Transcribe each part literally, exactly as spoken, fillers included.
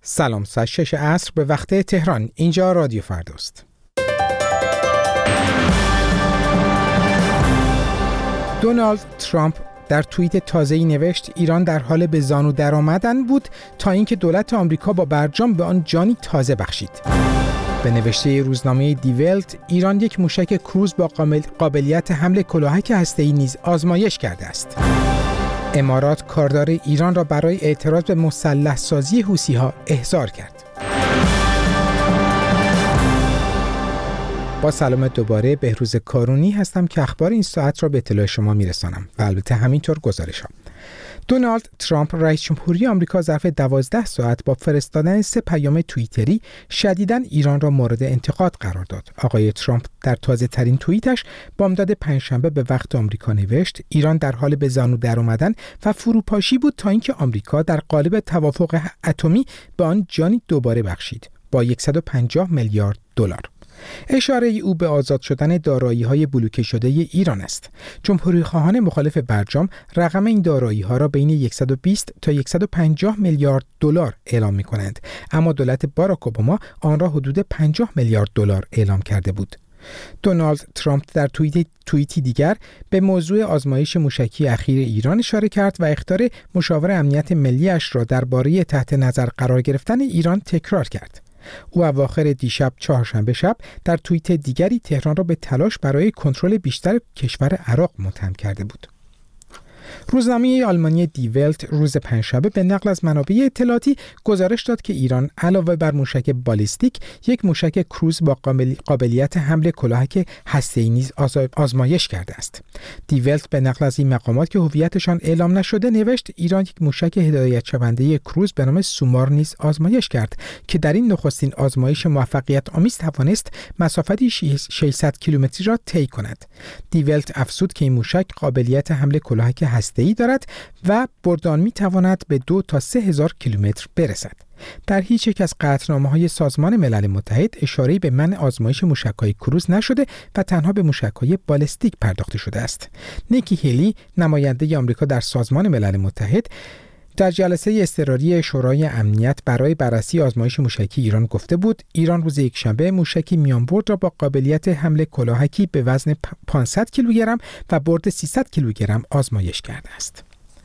سلام، ساعت شش عصر به وقت تهران. اینجا رادیو فرداست. دونالد ترامپ در توییت تازه‌ای نوشت ایران در حال به زانو درآمدن بود تا اینکه دولت آمریکا با برجام به آن جانی تازه بخشید. به نوشته روزنامه دی ولت، ایران یک موشک کروز با قابلیت حمل کلاهک هسته‌ای نیز آزمایش کرده است. امارات کاردار ایران را برای اعتراض به مسلح سازی حوثی‌ها احضار کرد. با سلام دوباره، بهروز کارونی هستم که اخبار این ساعت را به اطلاع شما میرسانم و البته همینطور گزارش ها. دونالد ترامپ رئیس جمهوری آمریکا ظرف دوازده ساعت با فرستادن سه پیام توییتری شدیداً ایران را مورد انتقاد قرار داد. آقای ترامپ در تازه ترین توییتش بامداد پنجشنبه به وقت آمریکا نوشت ایران در حال به زانو درآمدن و فروپاشی بود تا اینکه آمریکا در قالب توافق اتمی به آن جانی دوباره بخشید با صد و پنجاه میلیارد دلار. اشاره او به آزاد شدن دارایی‌های بلوکه شده ایران است. جمهوری‌خواهان مخالف برجام رقم این دارایی‌ها را بین صد و بیست تا صد و پنجاه میلیارد دلار اعلام می‌کنند، اما دولت باراک اوباما آن را حدود پنجاه میلیارد دلار اعلام کرده بود. دونالد ترامپ در توییت توییتی دیگر به موضوع آزمایش موشکی اخیر ایران اشاره کرد و اخطار مشاور امنیت ملی‌اش را درباره تحت نظر قرار گرفتن ایران تکرار کرد. او اواخر دیشب چهارشنبه شب در توییت دیگری تهران را به تلاش برای کنترل بیشتر کشور عراق متهم کرده بود. روزنامه آلمانی دی ولت روز پنجشنبه به نقل از منابع اطلاعاتی گزارش داد که ایران علاوه بر موشک بالیستیک یک موشک کروز با قابلیت حمل کلاهک هسته‌ای نیز آزمایش کرده است. دی ولت به نقل از این مقامات که هویتشان اعلام نشده نوشت ایران یک موشک هدایت شونده کروز به نام سومار نیز آزمایش کرد که در این نخستین آزمایش موفقیت آمیز توانست مسافتی ششصد کیلومتری را طی کند. دی ولت افزود که این موشک قابلیت حمل کلاهک هسته‌ای دارد و بردان می تواند به دو تا سه هزار کیلومتر برسد. در هیچ یک از قطعنامه‌های سازمان ملل متحد اشاره‌ای به منع آزمایش موشک‌های کروز نشده و تنها به موشک‌های بالستیک پرداخته شده است. نیکی هیلی، نماینده آمریکا در سازمان ملل متحد، در جلسه اضطراری شورای امنیت برای بررسی آزمایش موشکی ایران گفته بود ایران روز یکشنبه موشکی میانبرد را با قابلیت حمل کلاهکی به وزن پانصد کیلوگرم و برد سیصد کیلوگرم آزمایش کرده است.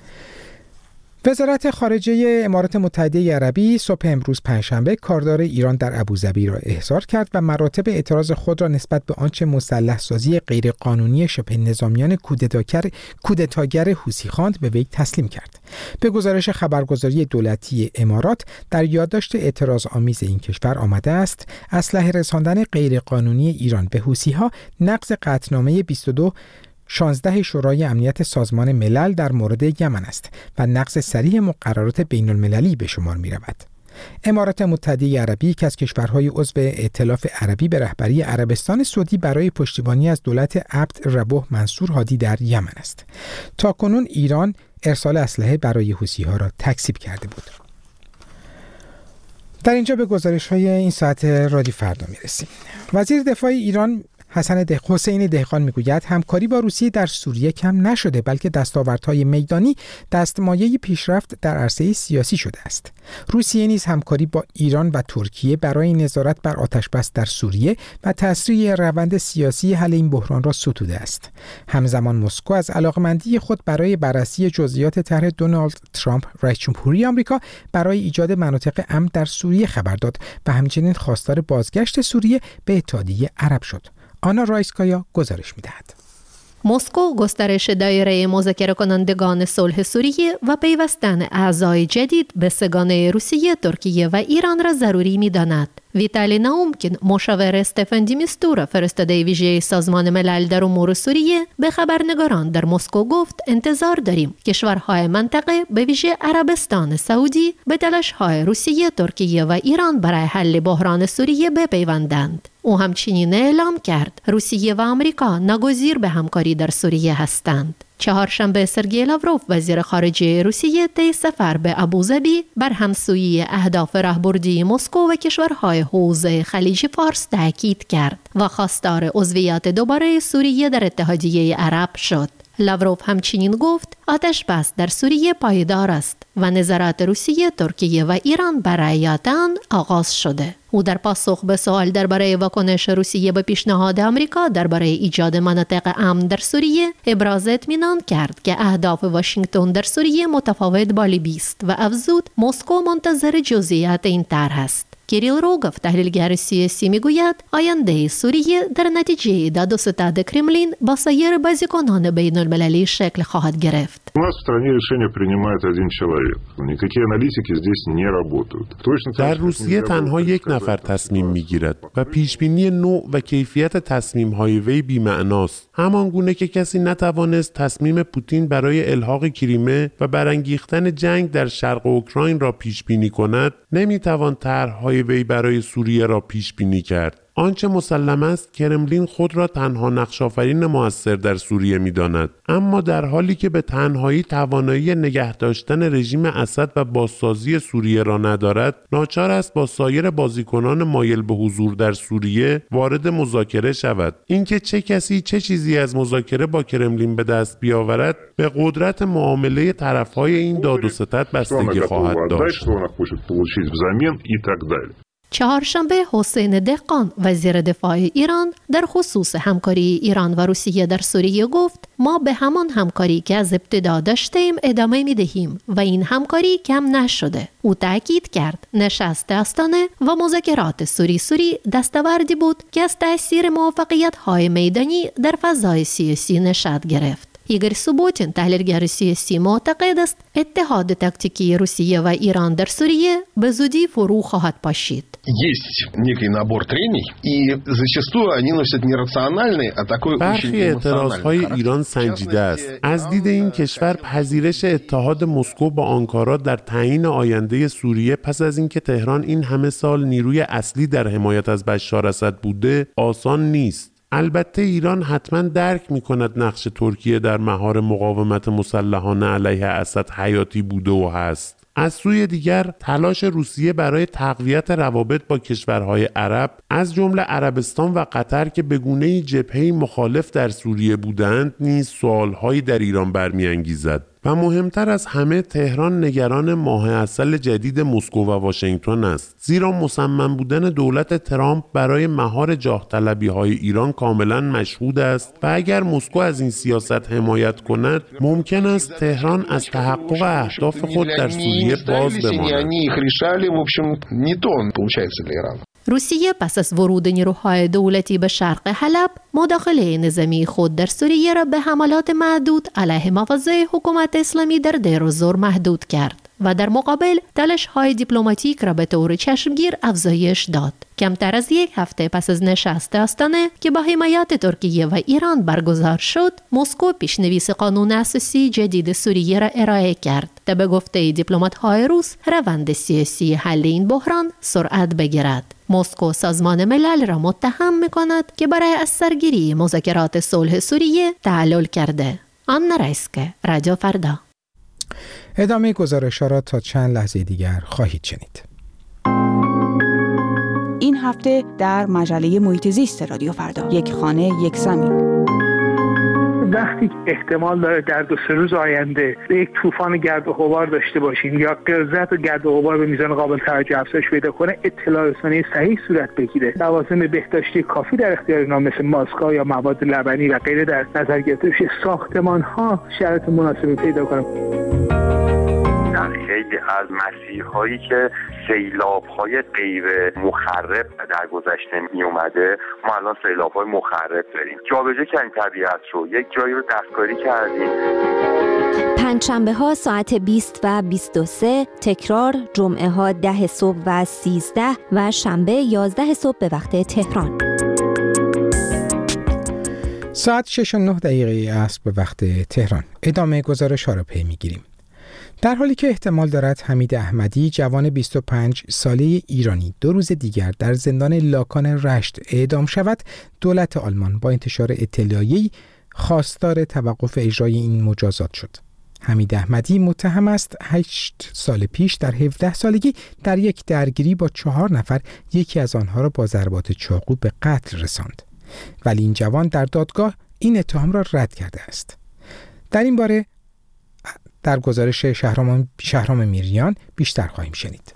وزارت خارجه امارات متحده عربی صبح امروز پنجشنبه کاردار ایران در ابوظبی را احضار کرد و مراتب اعتراض خود را نسبت به آنچه مسلح سازی غیرقانونی شبه نظامیان کودتاگر کودتاگر حوثی خواند به وی تسلیم کرد. به گزارش خبرگزاری دولتی امارات در یادداشت اعتراض آمیز این کشور آمده است اسلحه رساندن غیرقانونی ایران به حوثی‌ها نقض قطعنامه بیست و دو شانزده شورای امنیت سازمان ملل در مورد یمن است و نقض صریح مقررات بین المللی به شمار می رود. امارات متحده عربی که از کشورهای عضو ائتلاف عربی به رهبری عربستان سعودی برای پشتیبانی از دولت عبد ربه منصور هادی در یمن است. تاکنون ایران ارسال اسلحه برای حوثی‌ها را تکذیب کرده بود. در اینجا به گزارش‌های این ساعت رادیو فردا می‌رسیم. وزیر دفاع ایران حسن ده... حسین دهقان میگوید همکاری با روسیه در سوریه کم نشده بلکه دستاوردهای میدانی دستمایه پیشرفت در عرصه سیاسی شده است. روسیه نیز همکاری با ایران و ترکیه برای نظارت بر آتش‌بس در سوریه و تسریع روند سیاسی حل این بحران را ستوده است. همزمان مسکو از علاقمندی خود برای بررسی جزئیات طرح دونالد ترامپ رئیس جمهوری آمریکا برای ایجاد مناطق امن در سوریه خبر داد و همچنین خواستار بازگشت سوریه به اتحادیه عرب شد. آنا رایسکایا گزارش می‌دهد. مسکو گسترش دایره مذاکره کنندگان صلح سوریه و پیوستن اعضای جدید به سگانه روسیه، ترکیه و ایران را ضروری می‌داند. ویتالی ناومکین، مشاور استفان دی میستورا فرستاده ویژه سازمان ملل در امور سوریه، به خبرنگاران در مسکو گفت انتظار داریم کشورهای منطقه به ویژه عربستان سعودی به تلاش‌های روسیه، ترکیه و ایران برای حل بحران سوریه بپیوندند. او همچنین اعلام کرد روسیه و آمریکا ناگزیر به همکاری در سوریه هستند. چهارشنبه سرگئی لاوروف وزیر خارجه روسیه طی سفر به ابوظبی بر همسویی اهداف راهبردی مسکو و کشورهای حوزه خلیج فارس تاکید کرد و خواستار عضویت دوباره سوریه در اتحادیه عرب شد. لاوروف همچنین گفت آتش بس در سوریه پایدار است و نظارت روسیه، ترکیه و ایران بر رعایت آن آغاز شده. او در پاسخ به سوال درباره واکنش روسیه به پیشنهاد آمریکا درباره ایجاد مناطق امن در سوریه ابراز اطمینان کرد که اهداف واشنگتن در سوریه متفاوت با لیبی است و افزود مسکو منتظر جزئیات این طرح است. کیریل روگوف، تحلیلگر سیاسی، میگوید آینده سوریه در نتیجه داد و ستد کرملین با سایر بازیکنان بین المللی شکل خواهد گرفت. У нас в стране решение принимает один человек. Никакие аналитики здесь не работают. در روسیه تنها یک نفر تصمیم میگیرد و پیشبینی نوع و کیفیت تصمیم‌های وی بی‌معناست. همان گونه که کسی نتوانست تصمیم پوتین برای الحاق کریمه و برانگیختن جنگ در شرق اوکراین را پیشبینی کند، نمیتوان طرح‌های وی برای سوریه را پیشبینی کرد. آنچه مسلم است کرملین خود را تنها نقش‌آفرین مؤثر در سوریه می‌داند، اما در حالی که به تنهایی توانایی نگه داشتن رژیم اسد و بازسازی سوریه را ندارد، ناچار است با سایر بازیکنان مایل به حضور در سوریه وارد مذاکره شود. اینکه چه کسی چه چیزی از مذاکره با کرملین به دست بیاورد به قدرت معامله طرف‌های این داد و ستد بستگی خواهد داشت. چهارشنبه حسین دهقان، وزیر دفاع ایران، در خصوص همکاری ایران و روسیه در سوریه گفت ما به همان همکاری که از ابتدا داشتیم ادامه می دهیم و این همکاری کم نشده. او تاکید کرد نشست آستانه و مذاکرات سوری سوری دستاوردی بود که از تأثیر موفقیت‌های میدانی در فضای سیاسی نشأت گرفت. ایگور سوبوتین، تحلیلگر سیاسی، معتقد است اتحاد تاکتیکی روسیه و ایران در سوریه به زودی فرو خواهد پاشید. برخی اعتراضهای ایران سنجیده است. از دید این کشور پذیرش اتحاد مسکو با آنکارا در تعیین آینده سوریه پس از اینکه تهران این همه سال نیروی اصلی در حمایت از بشار اسد بوده آسان نیست. البته ایران حتما درک می کند نقش ترکیه در مهار مقاومت مسلحانه علیه اسد حیاتی بوده و هست. از سوی دیگر تلاش روسیه برای تقویت روابط با کشورهای عرب از جمله عربستان و قطر که به گونه‌ای جبهه‌ای مخالف در سوریه بودند نیز سوالهایی در ایران برمی‌انگیزد. و مهمتر از همه تهران نگران ماه عسل جدید مسکو و واشنگتن است، زیرا مصمم بودن دولت ترامپ برای مهار جاه طلبی های ایران کاملا مشهود است و اگر مسکو از این سیاست حمایت کند ممکن است تهران از تحقق اهداف خود در سوریه باز بماند. روسیه پس از ورود نیروهای دولتی به شرق حلب مداخله نظامی خود در سوریه را به حملات محدود علیه مواضع حکومت اسلامی در دیر و زور محدود کرد و در مقابل تلاش‌های دیپلماتیک را به طور چشمگیر افزایش داد. کمتر از یک هفته پس از نشست آستانه که با حمایت ترکیه و ایران برگزار شد، مسکو پیشنویس قانون اساسی جدید سوریه را ارائه کرد تا به گفته دیپلمات‌های روس روند سیاسی حل این بحران سرعت بگیرد. مسکو سازمان ملل را متهم می‌کند که برای از سرگیری مذاکرات صلح سوریه تعلل کرده. آنا رایسکه، رادیو فردا. ادامه گزارش‌ها را تا چند لحظه دیگر خواهید شنید. این هفته در مجله محیط زیست رادیو فردا، یک خانه یک زمین. وقتی احتمال داره در دو سه روز آینده یک طوفان گرد و غبار داشته باشیم یا غلظت و گرد و غبار به میزان قابل توجه افزایش پیدا کنه، اطلاع رسانی صحیح صورت بگیره، لوازم بهداشتی کافی در اختیار اینا مثل ماسک‌ها یا مواد لبنی و غیره در نظر گرفته بشه، ساختمان‌ها شرایط مناسبی پیدا کنن. خیلی از مسیرهایی که سیلاب‌های غیر مخرب در گذشته می اومده، ما الان سیلاب‌های مخرب داریم. جابجا کردیم طبیعت رو، یک جایی رو دستکاری کردیم. پنجشنبه ها ساعت بیست و بیست و سه، تکرار جمعه ها ده صبح و سیزده و شنبه یازده صبح به وقت تهران. ساعت شش و نه دقیقه عصر به وقت تهران. ادامه گزارش ها را پی می‌گیریم. در حالی که احتمال دارد حمید احمدی، جوان بیست و پنج ساله ایرانی، دو روز دیگر در زندان لاکان رشت اعدام شود، دولت آلمان با انتشار اطلاعیه‌ای خواستار توقف اجرای این مجازات شد. حمید احمدی متهم است هشت سال پیش در هفده سالگی در یک درگیری با چهار نفر یکی از آنها را با ضربات چاقو به قتل رساند. ولی این جوان در دادگاه این اتهام را رد کرده است. در این باره در گزارش شهرام شهرام میریان بیشتر خواهیم شنید.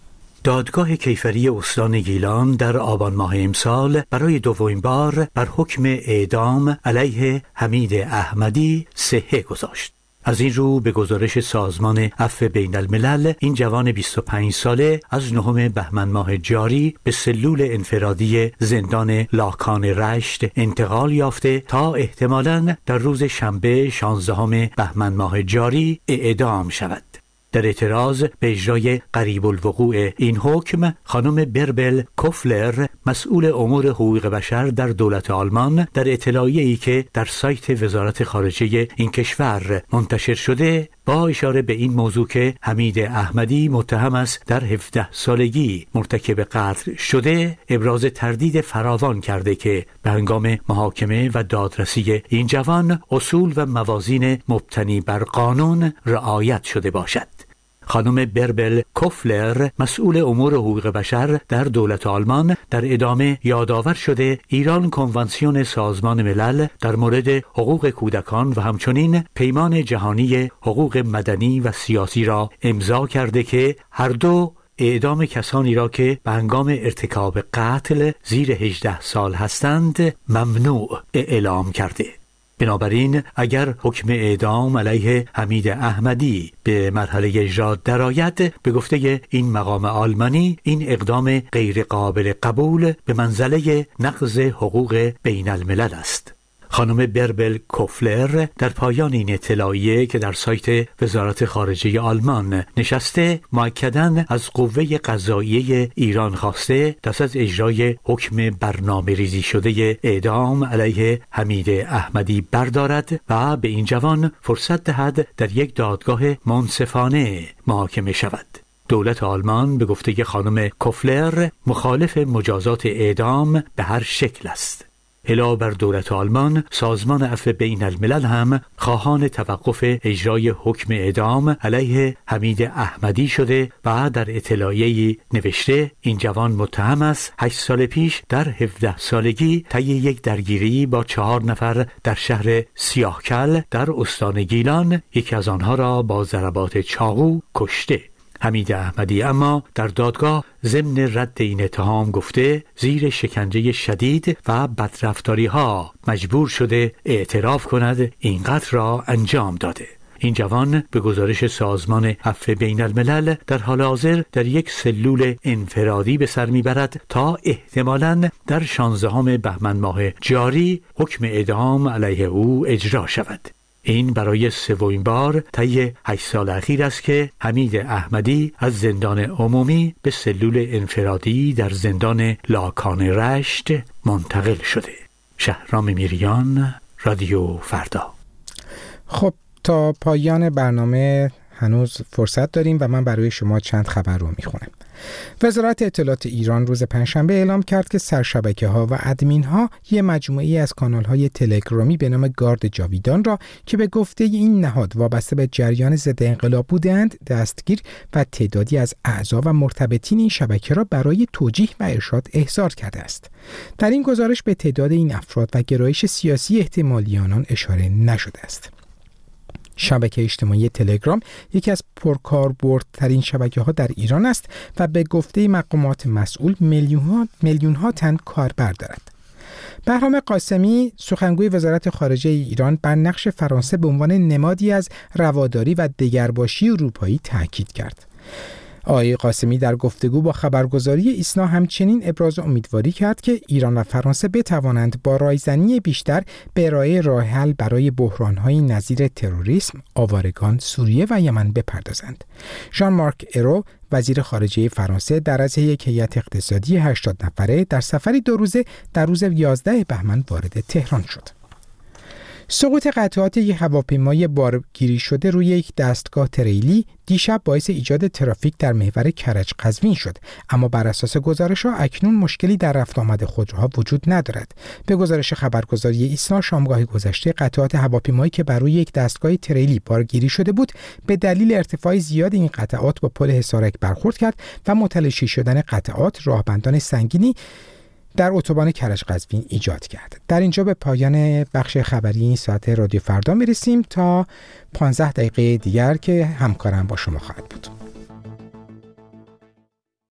دادگاه کیفری استان گیلان در آبان ماه امسال برای دومین بار بر حکم اعدام علیه حمید احمدی صحه گذاشت. از این رو به گزارش سازمان عفو بین الملل این جوان بیست و پنج ساله از نهم بهمن ماه جاری به سلول انفرادی زندان لاکان رشت انتقال یافته تا احتمالاً در روز شنبه شانزدهم بهمن ماه جاری اعدام شود. در اعتراض به اجرای قریب الوقوع این حکم، خانم بربل کوفلر مسئول امور حقوق بشر در دولت آلمان در اطلاعیه‌ای که در سایت وزارت خارجه این کشور منتشر شده با اشاره به این موضوع که حمید احمدی متهم است در هفده سالگی مرتکب قتل شده، ابراز تردید فراوان کرده که به هنگام محاکمه و دادرسی این جوان اصول و موازین مبتنی بر قانون رعایت شده باشد. خانم بربل کوفلر مسئول امور حقوق بشر در دولت آلمان در ادامه یادآور شده ایران کنوانسیون سازمان ملل در مورد حقوق کودکان و همچنین پیمان جهانی حقوق مدنی و سیاسی را امضا کرده که هر دو اعدام کسانی را که به هنگام ارتکاب قتل زیر هجده سال هستند ممنوع اعلام کرده. بنابراین اگر حکم اعدام علیه حمید احمدی به مرحله اجرا درآید، به گفته این مقام آلمانی این اقدام غیر قابل قبول به منزله نقض حقوق بین الملل است. خانم بربل کوفلر در پایان این اطلاعیه که در سایت وزارت خارجه آلمان نشسته مؤکداً از قوه قضاییه ایران خواسته دست از اجرای حکم برنامه ریزی شده اعدام علیه حمید احمدی بردارد و به این جوان فرصت دهد در یک دادگاه منصفانه محاکمه شود. دولت آلمان به گفته خانم کوفلر مخالف مجازات اعدام به هر شکل است. علاوه بر دولت آلمان، سازمان عفو بین الملل هم خواهان توقف اجرای حکم اعدام علیه حمید احمدی شده و در اطلاعیه‌ای نوشته این جوان متهم است هشت سال پیش در هفده سالگی طی یک درگیری با چهار نفر در شهر سیاهکل در استان گیلان یکی از آنها را با ضربات چاقو کشته. حمید احمدی اما در دادگاه ضمن رد این اتهام گفته زیر شکنجه شدید و بدرفتاری ها مجبور شده اعتراف کند این قتل را انجام داده. این جوان به گزارش سازمان عفو بین الملل در حال حاضر در یک سلول انفرادی به سر میبرد تا احتمالاً در شانزدهم بهمن ماه جاری حکم اعدام علیه او اجرا شود. این برای سومین بار طی هشت سال اخیر است که حمید احمدی از زندان عمومی به سلول انفرادی در زندان لاکان رشت منتقل شده. شهرام میریان، رادیو فردا. خب تا پایان برنامه هنوز فرصت داریم و من برای شما چند خبر رو میخونم. وزارت اطلاعات ایران روز پنجشنبه اعلام کرد که سرشبکه‌ها و ادمین‌ها یک مجموعه‌ای از کانال‌های تلگرامی به نام گارد جاویدان را که به گفته این نهاد وابسته به جریان ضد انقلاب بودند دستگیر و تعدادی از اعضا و مرتبطین این شبکه را برای توجیه و ارشاد احضار کرده است. در این گزارش به تعداد این افراد و گرایش سیاسی احتمالی آنان اشاره نشده است. شبکه اجتماعی تلگرام یکی از پرکاربردترین شبکه‌ها در ایران است و به گفته مقامات مسئول میلیون‌ها میلیون‌ها تن کاربر دارد. بهرام قاسمی سخنگوی وزارت خارجه ایران بر نقش فرانسه به عنوان نمادی از رواداری و دگرباشی اروپایی تاکید کرد. آقای قاسمی در گفتگو با خبرگزاری ایسنا همچنین ابراز امیدواری کرد که ایران و فرانسه بتوانند با رایزنی بیشتر به ارائه راه حل برای بحران‌های نظیر تروریسم، آوارگان، سوریه و یمن بپردازند. ژان مارک ایرو وزیر خارجه فرانسه در از یک هیئت اقتصادی هشتاد نفره در سفری دو روزه در روز یازده بهمن وارد تهران شد. سقوط قطعات یک هواپیمای بارگیری شده روی یک دستگاه تریلی دیشب باعث ایجاد ترافیک در محور کرج قزوین شد، اما بر اساس گزارش‌ها اکنون مشکلی در رفت آمد خودروها وجود ندارد. به گزارش خبرگزاری ایسنا شامگاه گذشته قطعات هواپیمایی که بر روی یک دستگاه تریلی بارگیری شده بود به دلیل ارتفاع زیاد این قطعات با پل حصارک برخورد کرد و متلاشی شدن قطعات راهبندان سنگینی در اتوبان کرج قزوین ایجاد کرد. در اینجا به پایان بخش خبری این ساعت رادیو فردا میرسیم تا پانزده دقیقه دیگر که همکارم با شما خواهد بود.